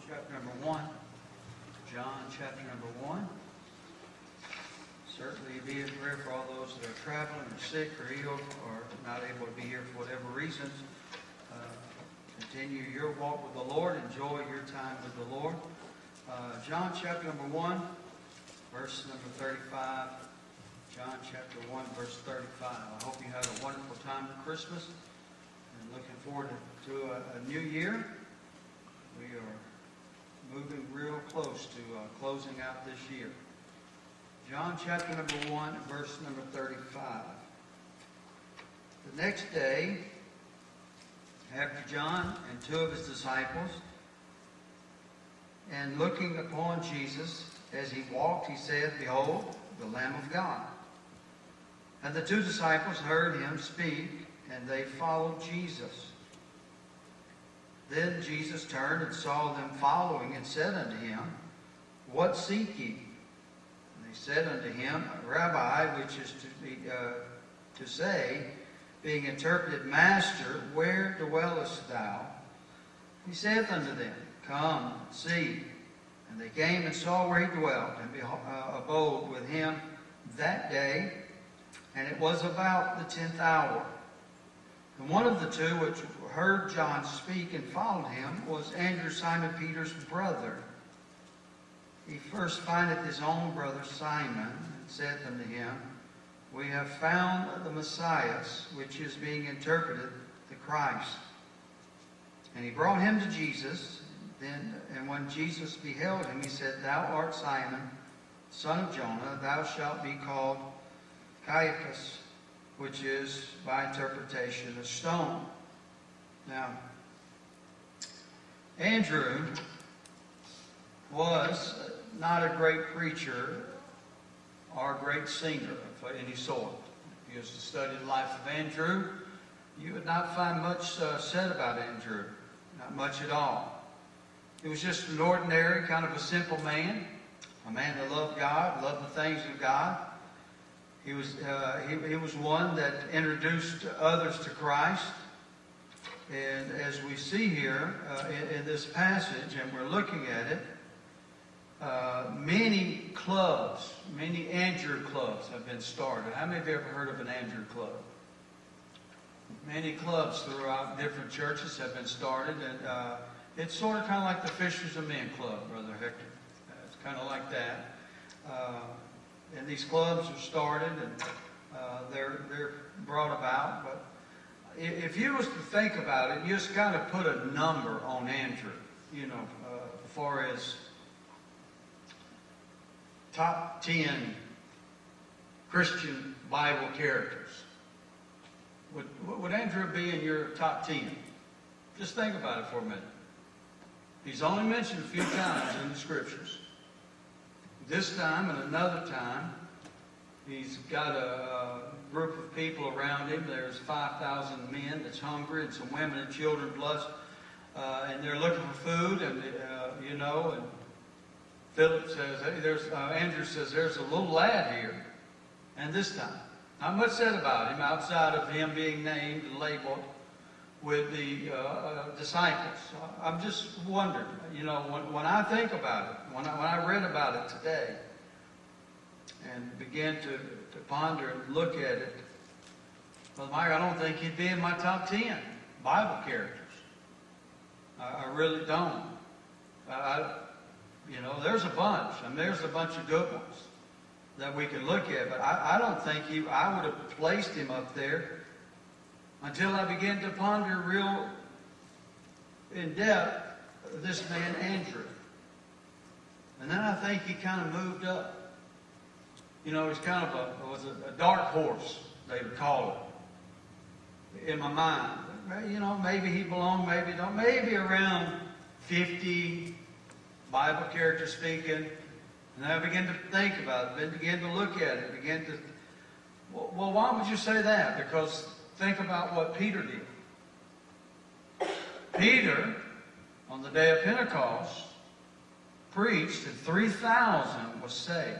chapter number 1. John chapter number 1. Certainly be in prayer for all those that are traveling or sick or ill or not able to be here for whatever reasons. Continue your walk with the Lord. Enjoy your time with the Lord. John chapter number 1, verse number 35. John chapter 1, verse 35. I hope you had a wonderful time at Christmas and looking forward to a new year. We are moving real close to closing out this year. John chapter number 1, verse number 35. The next day, after John and two of his disciples, and looking upon Jesus as he walked, he said, "Behold, the Lamb of God." And the two disciples heard him speak, and they followed Jesus. Then Jesus turned and saw them following, and said unto him, "What seek ye?" And they said unto him, "Rabbi," which is to say, being interpreted, "Master, where dwellest thou?" He saith unto them, "Come, see." And they came and saw where he dwelt, and abode with him that day. And it was about the 10th hour. And one of the two which heard John speak and followed him was Andrew, Simon Peter's brother. He first findeth his own brother Simon, and saith unto him, "We have found the Messiah," which is being interpreted, the Christ. And he brought him to Jesus. And when Jesus beheld him, he said, "Thou art Simon, son of Jonah. Thou shalt be called Caiaphas," which is, by interpretation, a stone. Now, Andrew was not a great preacher or a great singer of any sort. If you was to study the life of Andrew, you would not find much said about Andrew. Not much at all. He was just an ordinary, kind of a simple man. A man that loved God, loved the things of God. He was one that introduced others to Christ. And as we see here in this passage, and we're looking at it, many clubs, many Andrew clubs have been started. How many of you ever heard of an Andrew club? Many clubs throughout different churches have been started, and it's sort of kind of like the Fishers of Men Club, Brother Hector. It's kind of like that. And these clubs are started, and they're brought about. But if you was to think about it, you just kind of put a number on Andrew, as far as top 10 Christian Bible characters. Would Andrew be in your top 10? Just think about it for a minute. He's only mentioned a few times in the Scriptures. This time and another time, he's got a group of people around him. There's 5,000 men that's hungry, and some women and children plus, and they're looking for food. And and Philip says, "Hey, Andrew says, there's a little lad here." And this time, not much said about him outside of him being named and labeled with the disciples. I'm just wondering, when I think about it, when I read about it today and began to ponder and look at it, well, Mike, I don't think he'd be in my top 10 Bible characters. I really don't. There's a bunch. There's a bunch of good ones that we can look at, but I don't think I would have placed him up there until I began to ponder real in depth this man Andrew. And then I think he kind of moved up. He's kind of a dark horse, they would call it, in my mind. Maybe he belonged, maybe don't. Maybe around 50 Bible characters speaking. And I began to think about it, began to look at it, well, why would you say that? Because think about what Peter did. Peter, on the day of Pentecost, preached, and 3,000 was saved.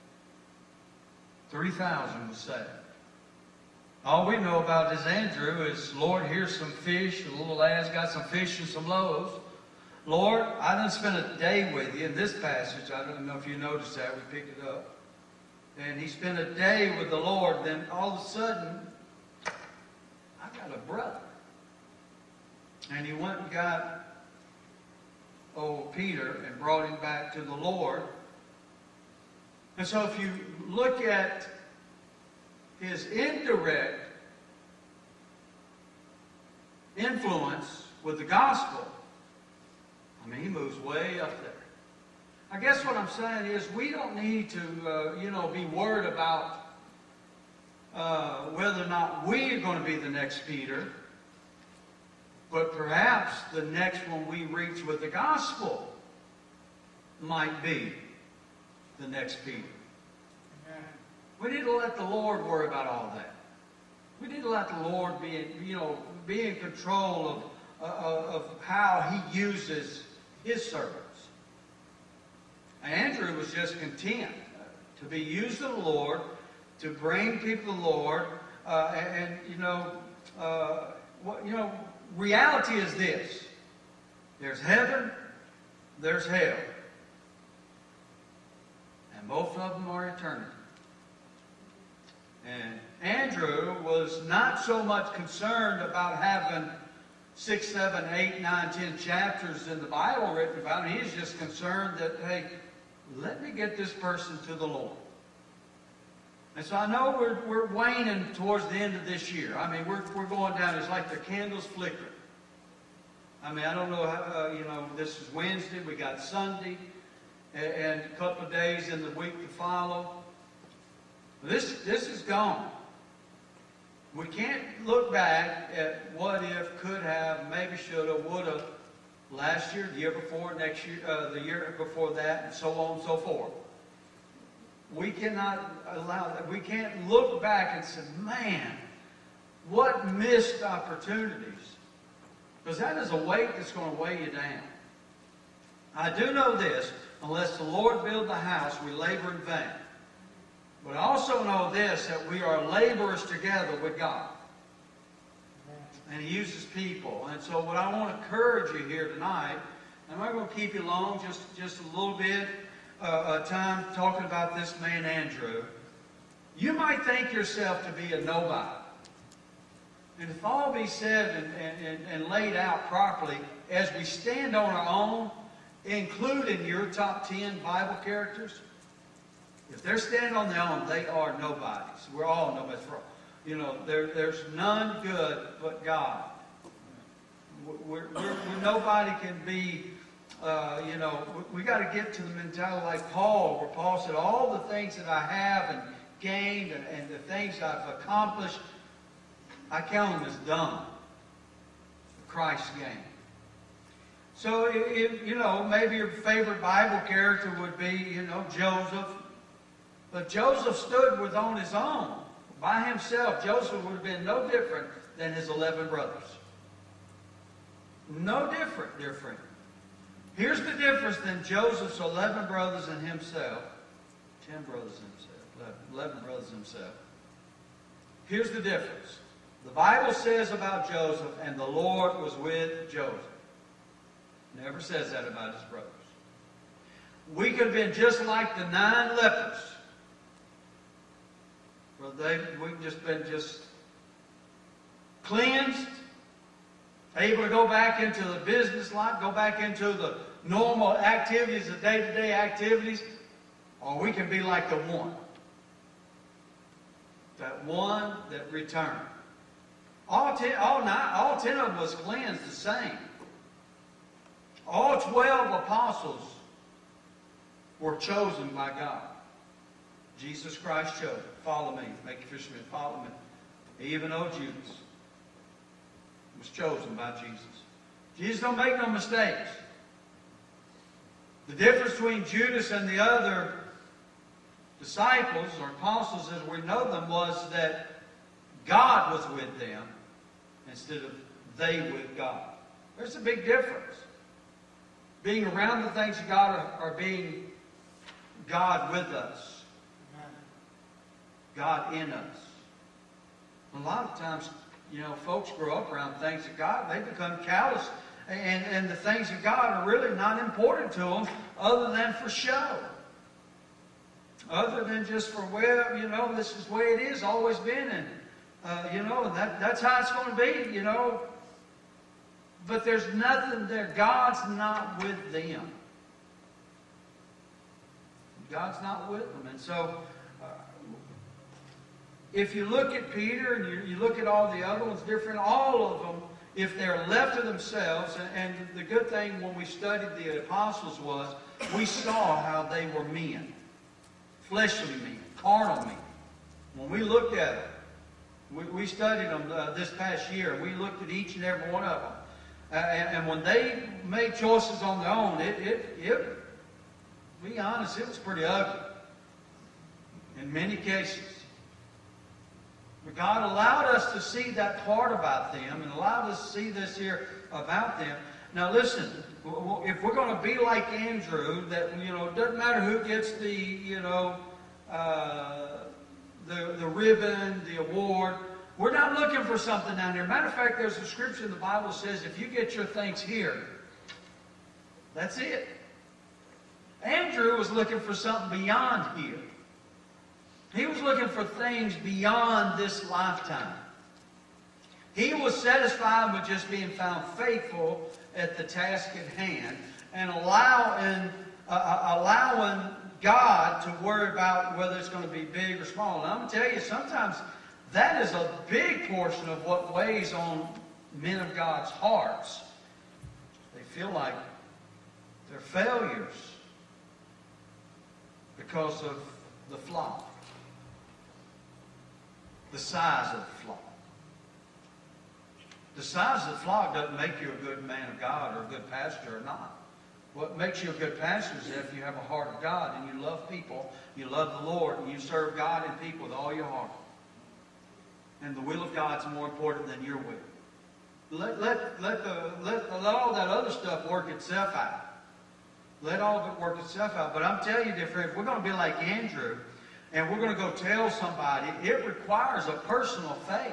3,000 was saved. All we know about this Andrew is, Lord, here's some fish. The little lad's got some fish and some loaves. Lord, I done spent a day with you. In this passage, I don't know if you noticed that, we picked it up. And he spent a day with the Lord. Then all of a sudden, I got a brother. And he went and got old Peter and brought him back to the Lord. And so if you look at his indirect influence with the gospel, I mean, he moves way up there. I guess what I'm saying is we don't need to, be worried about whether or not we are going to be the next Peter, but perhaps the next one we reach with the gospel might be the next Peter. Amen. We need to let the Lord worry about all that. We need to let the Lord be in control of how He uses His servants. Andrew was just content to be used of the Lord, to bring people to the Lord, reality is this: there's heaven, there's hell, and both of them are eternity. And Andrew was not so much concerned about having 6, 7, 8, 9, 10 chapters in the Bible written about him. He's just concerned that, hey, let me get this person to the Lord. And so I know we're waning towards the end of this year. I mean, we're going down. It's like the candles flickering. I mean, I don't know how, this is Wednesday. We got Sunday and a couple of days in the week to follow. This is gone. We can't look back at what if, could have, maybe should have, would have, last year, the year before, next year, the year before that, and so on and so forth. We cannot allow that. We can't look back and say, man, what missed opportunities. Because that is a weight that's going to weigh you down. I do know this: unless the Lord build the house, we labor in vain. But I also know this, that we are laborers together with God. And He uses people. And so what I want to encourage you here tonight, I'm not going to keep you long, just a little bit of time talking about this man Andrew. You might think yourself to be a nobody. And if all be said and laid out properly, as we stand on our own, including your top 10 Bible characters, if they're standing on their own, they are nobodies. We're all nobodies. There's none good but God. Nobody can be, we got to get to the mentality like Paul, where Paul said, all the things that I have and gained and the things I've accomplished, I count them as dung for Christ's gain. So, maybe your favorite Bible character would be, Joseph. But Joseph stood with on his own. By himself, Joseph would have been no different than his 11 brothers. No different, dear friend. Here's the difference than Joseph's 11 brothers and himself. 10 brothers and himself. 11 brothers and himself. Here's the difference. The Bible says about Joseph, and the Lord was with Joseph. Never says that about his brothers. We could have been just like the 9 lepers. Well, we've just been cleansed, able to go back into the business life, go back into the normal activities, the day-to-day activities, or we can be like the one. That one that returned. All 10 of them was cleansed the same. All 12 apostles were chosen by God. Jesus Christ chose. Follow me. Make a fisherman. Follow me. Even though Judas was chosen by Jesus. Jesus don't make no mistakes. The difference between Judas and the other disciples or apostles, as we know them, was that God was with them instead of they with God. There's a big difference. Being around the things of God or being God with us. God in us. A lot of times, folks grow up around things of God. They become callous and the things of God are really not important to them other than for show. Other than just for, well, you know, this is the way it is, always been, and, you know, that's how it's going to be, you know. But there's nothing there. God's not with them. God's not with them. And so, if you look at Peter and you look at all the other ones different, all of them, if they're left to themselves, and the good thing when we studied the apostles was we saw how they were men. Fleshly men, carnal men. When we looked at them, we studied them this past year, and we looked at each and every one of them. And when they made choices on their own, to be honest, it was pretty ugly in many cases. But God allowed us to see that part about them and allowed us to see this here about them. Now listen, if we're going to be like Andrew, that, you know, it doesn't matter who gets the, you know, the ribbon, the award. We're not looking for something down here. Matter of fact, there's a scripture in the Bible that says if you get your thanks here, that's it. Andrew was looking for something beyond here. He was looking for things beyond this lifetime. He was satisfied with just being found faithful at the task at hand and allowing God to worry about whether it's going to be big or small. And I'm going to tell you, sometimes that is a big portion of what weighs on men of God's hearts. They feel like they're failures because of the flock. The size of the flock. The size of the flock doesn't make you a good man of God or a good pastor or not. What makes you a good pastor is if you have a heart of God and you love people, you love the Lord, and you serve God and people with all your heart. And the will of God's more important than your will. Let all that other stuff work itself out. Let all of it work itself out. But I'm telling you, dear friend, if we're going to be like Andrew, and we're going to go tell somebody, it requires a personal faith.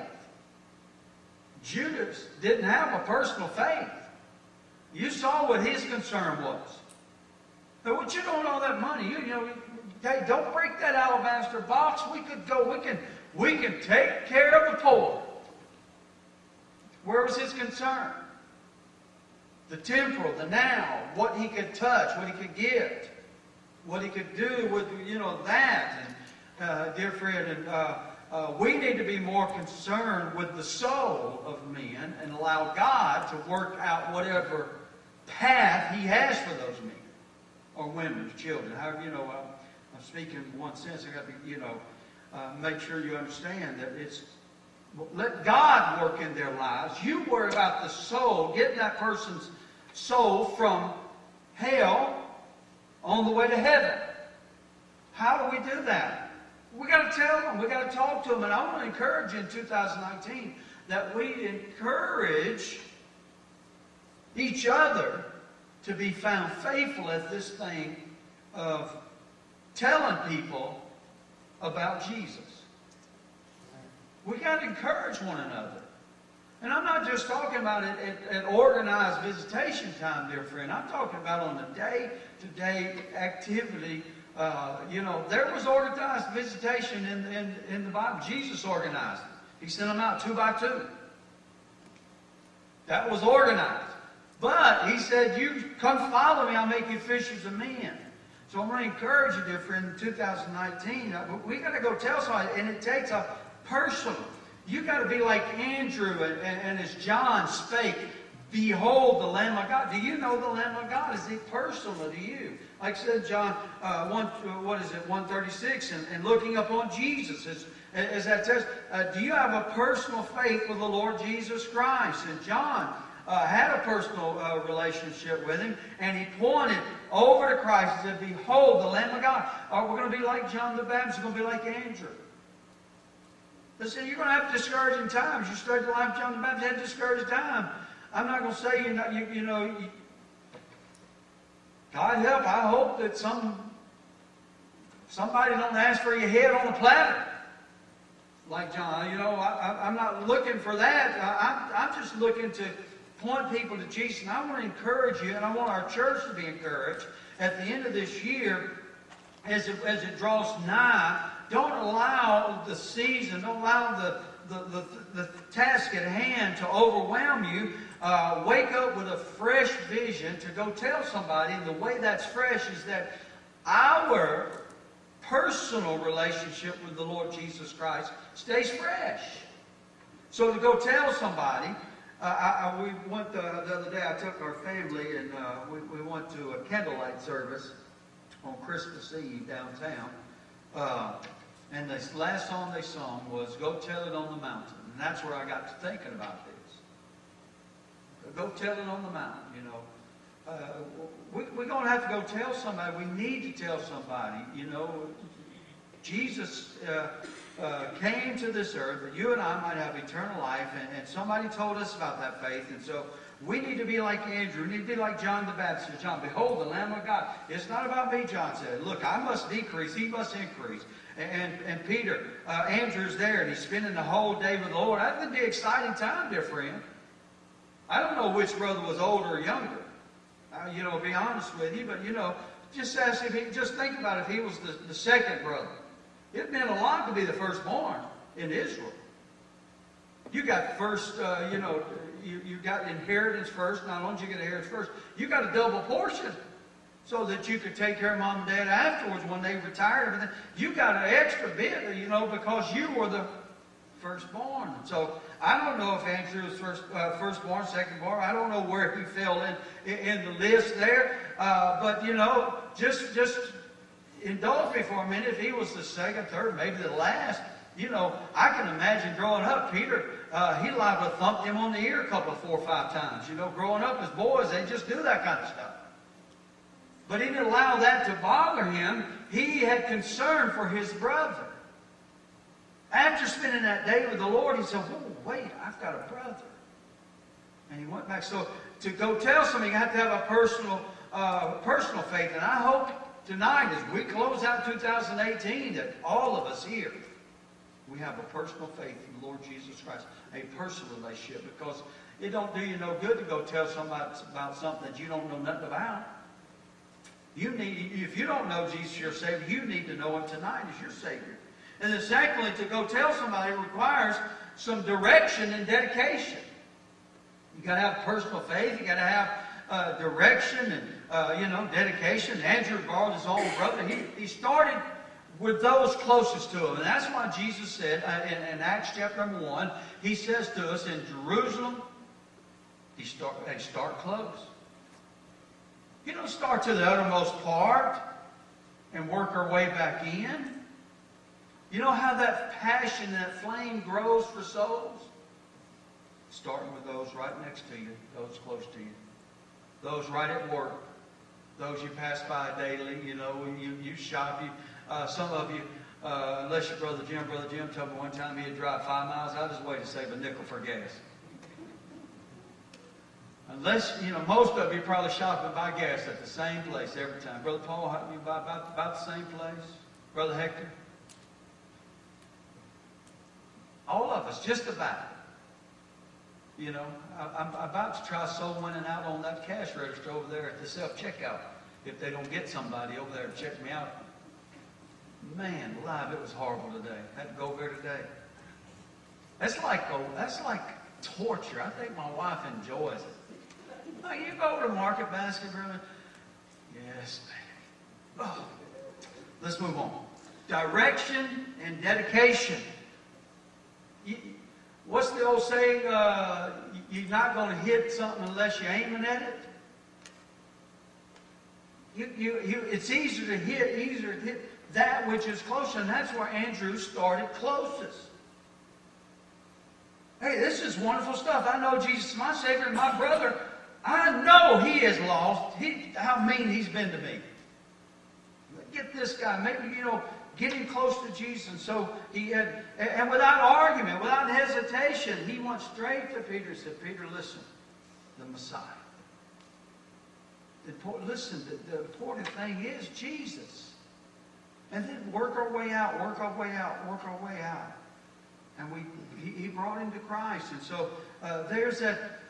Judas didn't have a personal faith. You saw what his concern was. Now, what you doing all that money? You know, hey, don't break that alabaster box. We could go. We can take care of the poor. Where was his concern? The temporal, the now, what he could touch, what he could get, what he could do with, you know, that. And dear friend, and we need to be more concerned with the soul of men and allow God to work out whatever path He has for those men or women, children. However, you know, I'm speaking in one sense. I got to be, you know, make sure you understand that it's let God work in their lives. You worry about the soul, getting that person's soul from hell on the way to heaven. How do we do that? We got to tell them. We got to talk to them. And I want to encourage you in 2019 that we encourage each other to be found faithful at this thing of telling people about Jesus. We got to encourage one another. And I'm not just talking about it at organized visitation time, dear friend. I'm talking about on the day-to-day activity. You know, there was organized visitation in the Bible. Jesus organized it. He sent them out 2 by 2. That was organized. But He said, you come follow me, I'll make you fishers of men. So I'm going to encourage you, dear friend, in 2019, we got to go tell somebody, and it takes a personal. You got to be like Andrew, and as John spake, behold the Lamb of God. Do you know the Lamb of God? Is He personal to you? Like said John 136, and looking upon Jesus as that test. Do you have a personal faith with the Lord Jesus Christ? And John had a personal relationship with Him, and he pointed over to Christ and said, behold the Lamb of God. We're going to be like John the Baptist. We're going to be like Andrew. Listen, you're going to have discouraging times. You study the life of John the Baptist, you had discouraged time. I'm not going to say you know, God help, I hope that somebody don't ask for your head on a platter. Like John, you know, I'm not looking for that. I'm just looking to point people to Jesus. And I want to encourage you, and I want our church to be encouraged at the end of this year, as it draws nigh. Don't allow the season, don't allow the task at hand to overwhelm you. Wake up with a fresh vision to go tell somebody. And the way that's fresh is that our personal relationship with the Lord Jesus Christ stays fresh. So to go tell somebody, we went the other day, I took our family and we went to a candlelight service on Christmas Eve downtown. And the last song they sung was Go Tell It on the Mountain. And that's where I got to thinking about this. Go tell it on the mountain, you know. We're going to have to go tell somebody. We need to tell somebody, you know. Jesus came to this earth that you and I might have eternal life. And somebody told us about that faith. And so we need to be like Andrew. We need to be like John the Baptist. John, behold, the Lamb of God. It's not about me, John said. Look, I must decrease. He must increase. And Peter, Andrew's there, and he's spending the whole day with the Lord. That would be an exciting time, dear friend. I don't know which brother was older or younger. You know, be honest with you. But, you know, just think about if he was the second brother. It meant a lot to be the firstborn in Israel. You got first, you know, you got inheritance first. Not only did you get inheritance first, you got a double portion so that you could take care of mom and dad afterwards when they retired. Everything. You got an extra bit, you know, because you were the firstborn. So I don't know if Andrew was firstborn, secondborn. I don't know where he fell in the list there. But, you know, just indulge me for a minute. If he was the second, third, maybe the last, you know, I can imagine growing up, Peter, he liable to thump him on the ear a couple of 4 or 5 times. You know, growing up as boys, they just do that kind of stuff. But he didn't allow that to bother him. He had concern for his brother. After spending that day with the Lord, he said, oh, wait, I've got a brother. And he went back. So to go tell somebody, you have to have a personal faith. And I hope tonight, as we close out 2018, that all of us here, we have a personal faith in the Lord Jesus Christ, a personal relationship, because it don't do you no good to go tell somebody about something that you don't know nothing about. If you don't know Jesus your Savior, you need to know Him tonight as your Savior. And then secondly, to go tell somebody requires some direction and dedication. You got to have personal faith. You got to have direction and you know, dedication. Andrew borrowed his own brother. He started with those closest to him. And that's why Jesus said in Acts chapter 1, He says to us in Jerusalem, they start close. You don't start to the uttermost part and work our way back in. You know how that passion, that flame grows for souls? Starting with those right next to you, those close to you, those right at work, those you pass by daily. You know, you shop. Some of you, unless your Brother Jim told me one time he'd drive 5 miles out of his way to save a nickel for gas. Unless, you know, most of you probably shop and buy gas at the same place every time. Brother Paul, you buy about the same place? Brother Hector? All of us, just about. You know, I'm about to try soul winning out on that cash register over there at the self-checkout if they don't get somebody over there to check me out. Man, alive, it was horrible today. Had to go over there today. That's like torture. I think my wife enjoys it. Oh, you go over to Market Basket, brother? Yes, baby. Oh. Let's move on. Direction and dedication. What's the old saying? You're not going to hit something unless you're aiming at it. It's easier to hit that which is closer, and that's where Andrew started closest. Hey, this is wonderful stuff. I know Jesus is my Savior, and my brother, I know he is lost. How mean he's been to me. Get this guy, maybe, you know, get him close to Jesus. And so he had, and without argument, without hesitation, he went straight to Peter and said, Peter, listen, the Messiah. Listen, the important thing is Jesus. And then work our way out, work our way out, work our way out. And he brought him to Christ. And so there's that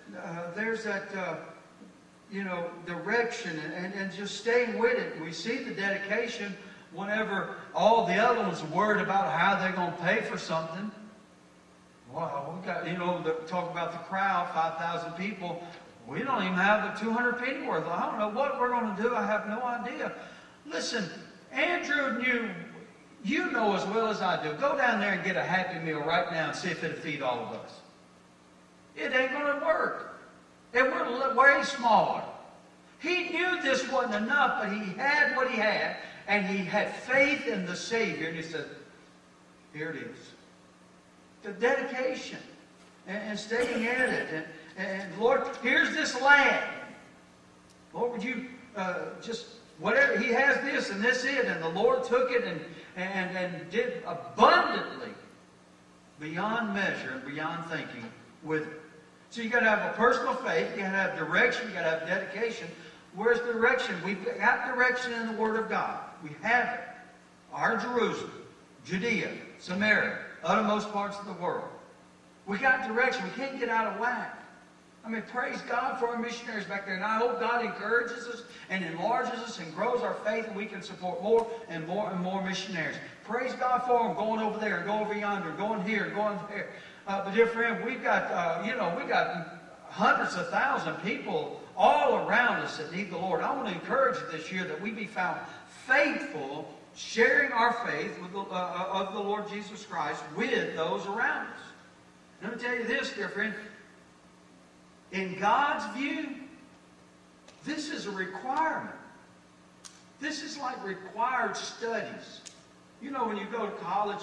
direction and just staying with it. We see the dedication whenever all the other ones are worried about how they're going to pay for something. Well, we got, talk about the crowd, 5,000 people. We don't even have the 200 penny worth. I don't know what we're going to do. I have no idea. Listen, Andrew knew, you know as well as I do. Go down there and get a Happy Meal right now and see if it'll feed all of us. It ain't going to work. And we're way smaller. He knew this wasn't enough, but he had what he had, and he had faith in the Savior. And he said, here it is. The dedication and staying at it. And Lord, here's this land. Lord, would you just, whatever, he has this and this it. And the Lord took it and did abundantly beyond measure and beyond thinking with it. So you got to have a personal faith. You got to have direction. You got to have dedication. Where's the direction? We've got direction in the Word of God. We have it. Our Jerusalem, Judea, Samaria, uttermost parts of the world. We got direction. We can't get out of whack. I mean, praise God for our missionaries back there. And I hope God encourages us and enlarges us and grows our faith, and we can support more and more and more missionaries. Praise God for them going over there and go over yonder, going here and going there. But dear friend, we've got, we got hundreds of thousands of people all around us that need the Lord. I want to encourage you this year that we be found faithful, sharing our faith with of the Lord Jesus Christ with those around us. Let me tell you this, dear friend. In God's view, this is a requirement. This is like required studies. You know, when you go to college,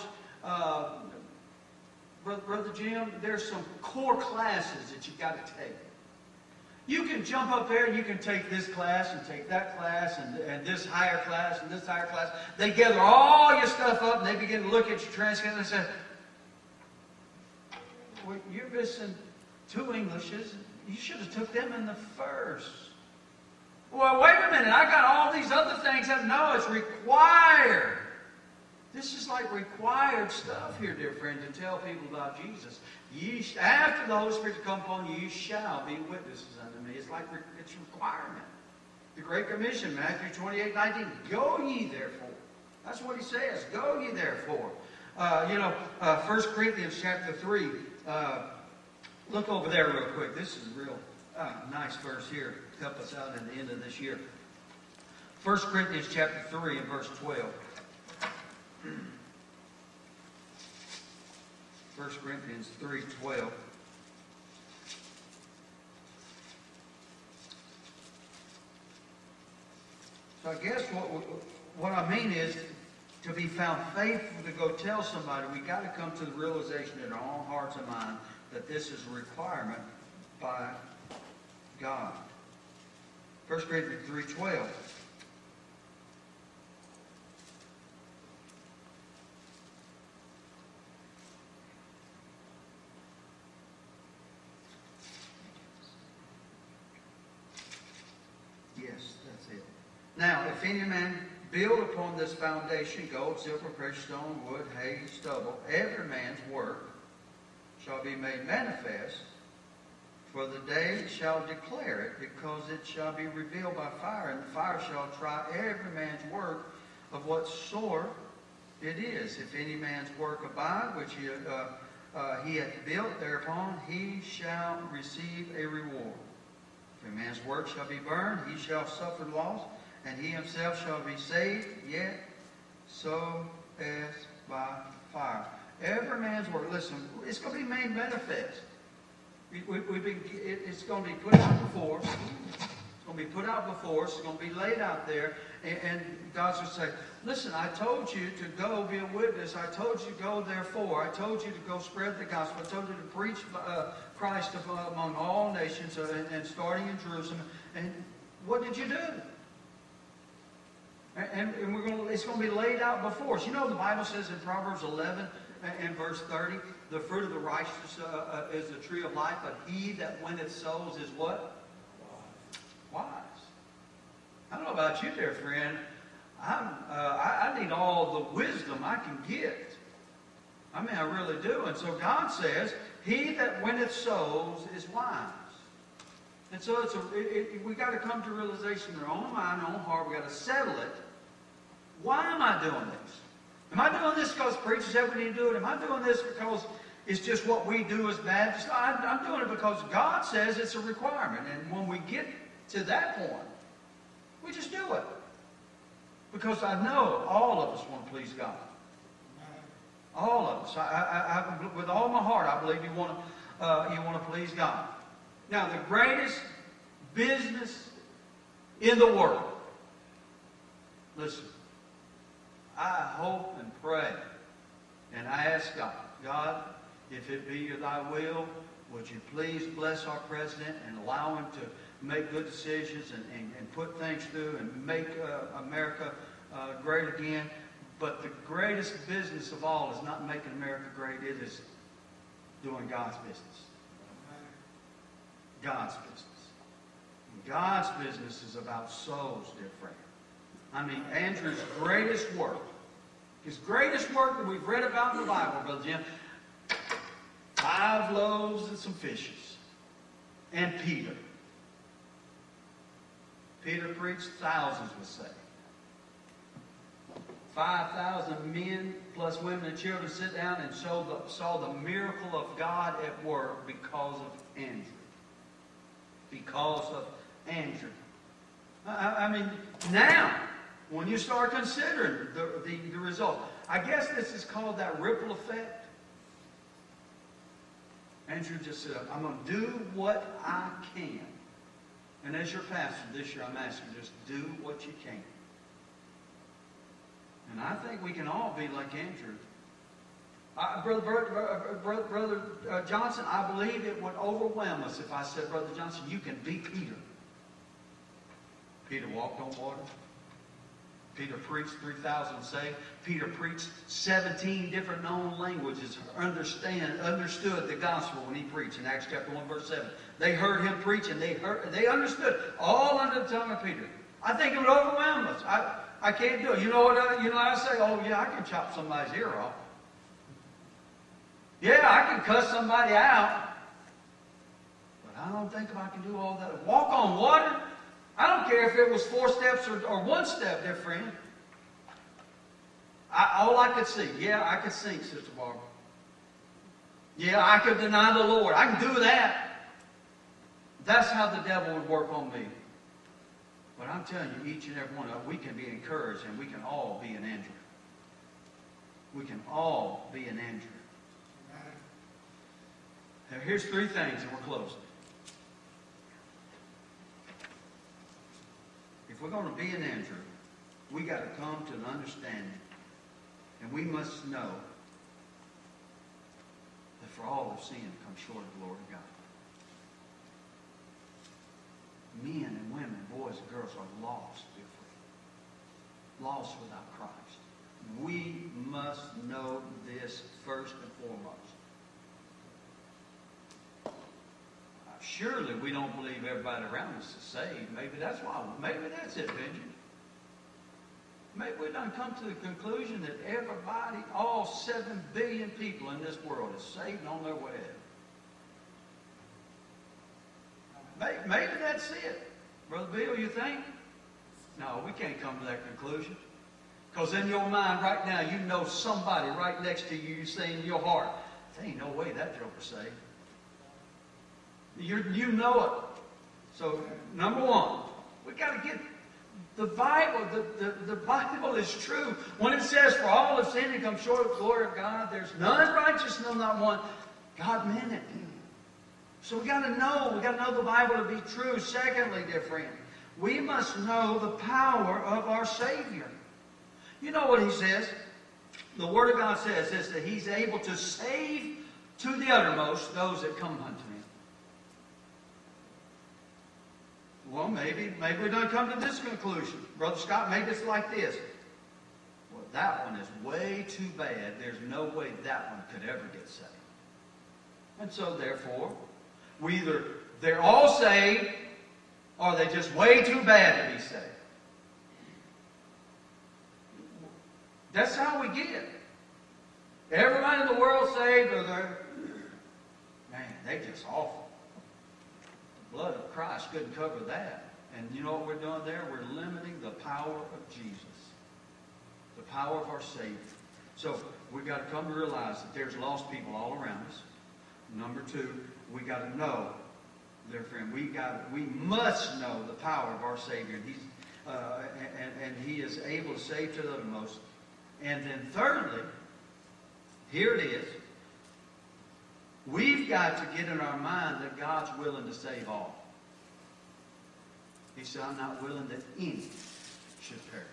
Brother Jim, there's some core classes that you've got to take. You can jump up there and you can take this class and take that class and this higher class and this higher class. They gather all your stuff up and they begin to look at your transcript and say, well, you're missing 2 Englishes. You should have took them in the first. Well, wait a minute. I got all these other things. No, it's required. This is like required stuff here, dear friend, to tell people about Jesus. After the Holy Spirit come upon you, you shall be witnesses unto me. It's like it's requirement. The Great Commission, Matthew 28:19. Go ye therefore. That's what he says. Go ye therefore. 1 Corinthians chapter 3. Look over there real quick. This is a real nice verse here to help us out at the end of this year. 1 Corinthians chapter 3 and verse 12. 1 Corinthians 3:12. So I guess what I mean is, to be found faithful to go tell somebody, we got to come to the realization in our own hearts and minds that this is a requirement by God. 1 Corinthians 3:12. Yes, that's it. Now, if any man build upon this foundation gold, silver, precious stone, wood, hay, stubble, every man's work shall be made manifest, for the day shall declare it, because it shall be revealed by fire, and the fire shall try every man's work of what sort it is. If any man's work abide, which he hath built thereupon, he shall receive a reward. If a man's work shall be burned, he shall suffer loss, and he himself shall be saved, yet so as by fire. Every man's work, listen, it's going to be made manifest. It's going to be put out before us. It's going to be put out before us. It's going to be laid out there. And God's going to say, listen, I told you to go be a witness. I told you to go therefore. I told you to go spread the gospel. I told you to preach Christ among all nations and starting in Jerusalem. And what did you do? And it's going to be laid out before us. You know, the Bible says in Proverbs 11 and verse 30, the fruit of the righteous is the tree of life, but he that winneth souls is what? Wise. I don't know about you, dear friend. I need all the wisdom I can get. I mean, I really do. And so God says, he that winneth souls is wise. And so we got to come to realization in our own mind, our own heart. We got to settle it. Why am I doing this? Am I doing this because preachers said we need to do it? Am I doing this because it's just what we do as Baptists? I'm doing it because God says it's a requirement. And when we get to that point, we just do it. Because I know all of us want to please God. All of us. With all my heart, I believe you want to please God. Now, the greatest business in the world. Listen, I hope and pray and I ask God, God, if it be thy will, would you please bless our president and allow him to make good decisions and put things through and make America great again. But the greatest business of all is not making America great. It is doing God's business. God's business. And God's business is about souls, dear friend. I mean, Andrew's greatest work, his greatest work that we've read about in the Bible, Brother Jim, 5 loaves and some fishes. And Peter. Peter preached, thousands were saved. 5,000 men plus women and children sit down and saw the miracle of God at work because of Andrew. Because of Andrew. I mean, now, when you start considering the result, I guess this is called that ripple effect. Andrew just said, I'm going to do what I can. And as your pastor this year, I'm asking you, just do what you can. And I think we can all be like Andrew. Brother Johnson, I believe it would overwhelm us if I said, Brother Johnson, you can be Peter. Peter walked on water. Peter preached 3,000 saved. Peter preached 17 different known languages, understood the gospel when he preached in Acts chapter 1, verse 7. They heard him preach and they understood all under the tongue of Peter. I think it would overwhelm us. I can't do it. You know what I say? Oh, yeah, I can chop somebody's ear off. Yeah, I can cuss somebody out. But I don't think I can do all that. Walk on water? I don't care if it was 4 steps or 1 step, dear friend. All I could see. Yeah, I could sink, Sister Barbara. Yeah, I could deny the Lord. I can do that. That's how the devil would work on me. But I'm telling you, each and every one of us, we can be encouraged and we can all be an Andrew. We can all be an Andrew. Now, here's 3 things and we're closing. If we're going to be an Andrew, we got to come to an understanding. And we must know that for all have sinned and come short of the glory of God. Men and women, boys and girls are lost, dear friend. Lost without Christ. We must know this first and foremost. Surely we don't believe everybody around us is saved. Maybe that's why. Maybe that's it, Benjamin. Maybe we done come to the conclusion that everybody, all 7 billion people in this world is saved and on their way to heaven. Maybe that's it. Brother Bill, you think? No, we can't come to that conclusion. Because in your mind right now, you know somebody right next to you saying in your heart, there ain't no way that joker's saved. You know it. So, number 1, we got to get the Bible. The Bible is true. When it says, for all have sinned and come short of the glory of God, there's none righteous, no, not one. God meant it. So we got to know the Bible to be true. Secondly, dear friend, we must know the power of our Savior. You know what he says? The Word of God says this, that he's able to save to the uttermost those that come unto him. Well, maybe we don't come to this conclusion. Brother Scott, maybe it's like this. Well, that one is way too bad. There's no way that one could ever get saved. And so, therefore, they're all saved, or they're just way too bad to be saved. That's how we get it. Everybody in the world saved, or they just awful. blood of Christ couldn't cover that. And you know what we're doing there? We're limiting the power of Jesus. The power of our Savior. So we've got to come to realize that there's lost people all around us. Number two, we got to know, dear friend, we must know the power of our Savior. And He is able to save to the uttermost. And then thirdly, here it is. We've got to get in our mind that God's willing to save all. He said, I'm not willing that any should perish.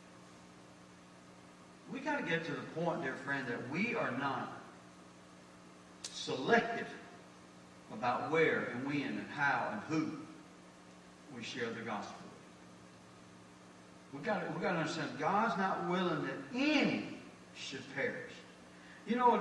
We got to get to the point, dear friend, that we are not selective about where and when and how and who we share the gospel with. We've got to understand God's not willing that any should perish. You know,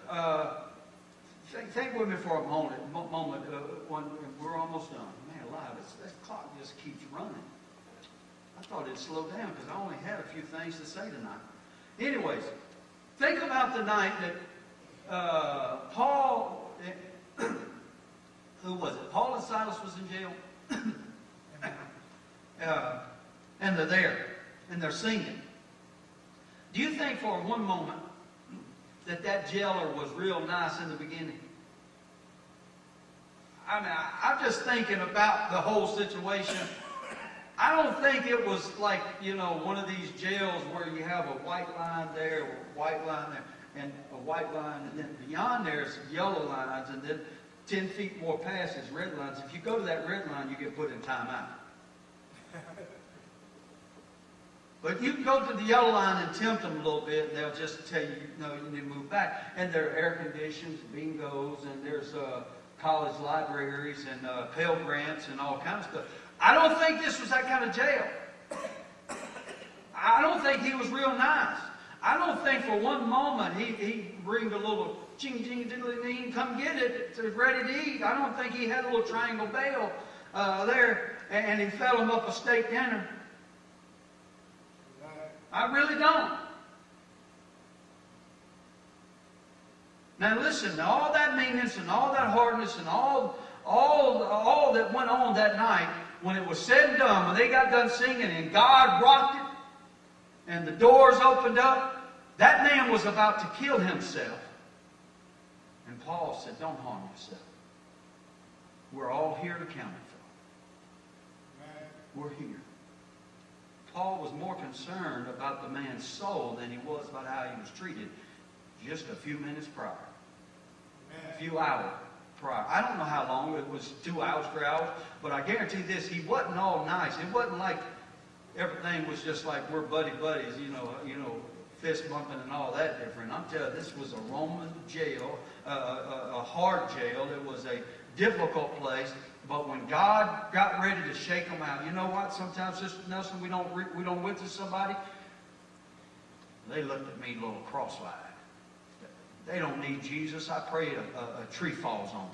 think with me for a moment. When we're almost done. Man, alive, that clock just keeps running. I thought it'd slow down because I only had a few things to say tonight. Anyways, think about the night that Paul, who was it? Paul and Silas was in jail. And they're there. And they're singing. Do you think for one moment that jailer was real nice in the beginning? I mean, I'm just thinking about the whole situation. I don't think it was like, you know, one of these jails where you have a white line there, a white line there, and a white line, and then beyond there is yellow lines, and then 10 feet more past is red lines. If you go to that red line, you get put in timeout. But you can go to the yellow line and tempt them a little bit, and they'll just tell you, no, you need to move back. And there are air conditions, bingos, and there's college libraries and Pell Grants and all kinds of stuff. I don't think this was that kind of jail. I don't think he was real nice. I don't think for one moment he ringed a little ching ching diddly ding, come get it, it's ready to eat. I don't think he had a little triangle bell there and he fed him up a steak dinner. I really don't. Now listen, all that meanness and all that hardness and all that went on that night, when it was said and done, when they got done singing and God rocked it and the doors opened up, that man was about to kill himself. And Paul said, don't harm yourself. We're all here to count it for. We're here. Paul was more concerned about the man's soul than he was about how he was treated just a few minutes prior. A few hours prior. I don't know how long. It was 2 hours, 3 hours. But I guarantee this, he wasn't all nice. It wasn't like everything was just like we're buddies, you know, fist bumping and all that different. I'm telling you, this was a Roman jail, a hard jail. It was a difficult place. But when God got ready to shake them out, you know what? Sometimes, Sister Nelson, we don't witness somebody. They looked at me a little cross-eyed. They don't need Jesus. I pray a tree falls on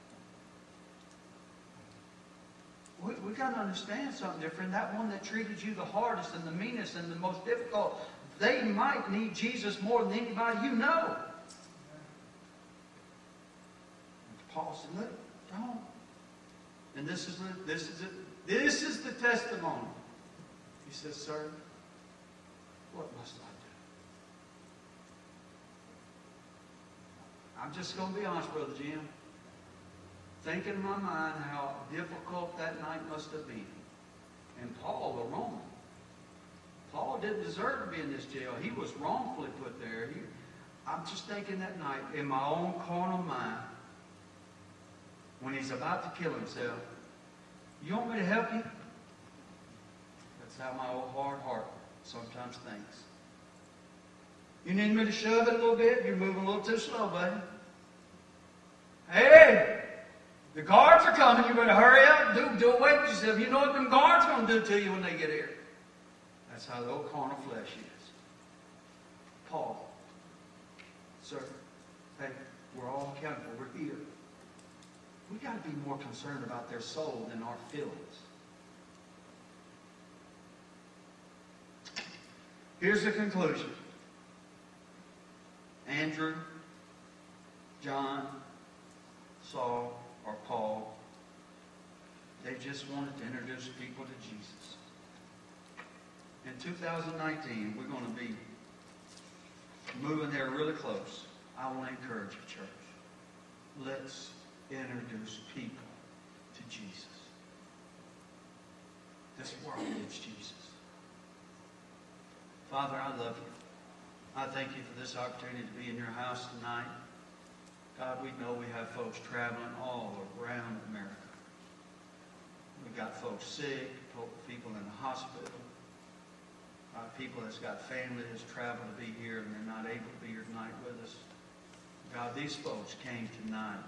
them. We got to understand something different. That one that treated you the hardest and the meanest and the most difficult, they might need Jesus more than anybody you know. Paul said, look, don't. And this is the testimony. He says, sir, what must I do? I'm just going to be honest, Brother Jim. Thinking in my mind how difficult that night must have been. And Paul, the Roman, Paul didn't deserve to be in this jail. He was wrongfully put there. I'm just thinking that night, in my own carnal mind, when he's about to kill himself, you want me to help you? That's how my old hard heart sometimes thinks. You need me to shove it a little bit? You're moving a little too slow, buddy. Hey, the guards are coming. You better hurry up. Do away with yourself. You know what them guards are going to do to you when they get here. That's how the old carnal flesh is. Paul, sir, hey, we're all accountable. We're here. We've got to be more concerned about their soul than our feelings. Here's the conclusion. Andrew, John, Saul, or Paul, They just wanted to introduce people to Jesus. In 2019, we're going to be moving there really close. I want to encourage you, church. Let's introduce people to Jesus. This world needs Jesus. Father, I love you. I thank you for this opportunity to be in your house tonight. God, we know we have folks traveling all around America. We've got folks sick, people in the hospital, people that's got family that's traveled to be here and they're not able to be here tonight with us. God, these folks came tonight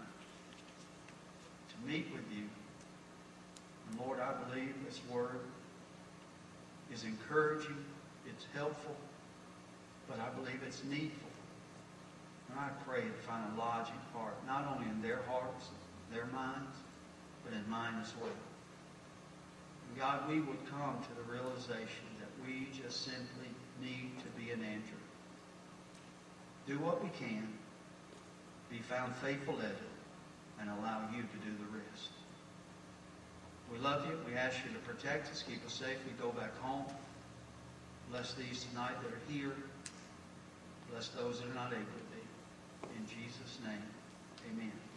to meet with you. And Lord, I believe this word is encouraging, it's helpful, but I believe it's needful. And I pray to find a lodging heart, not only in their hearts, their minds, but in mine as well. And God, we would come to the realization that we just simply need to be an Andrew. Do what we can, be found faithful at it, and allow you to do the rest. We love you. We ask you to protect us, keep us safe. We go back home. Bless these tonight that are here. Bless those that are not able to be. In Jesus' name, amen.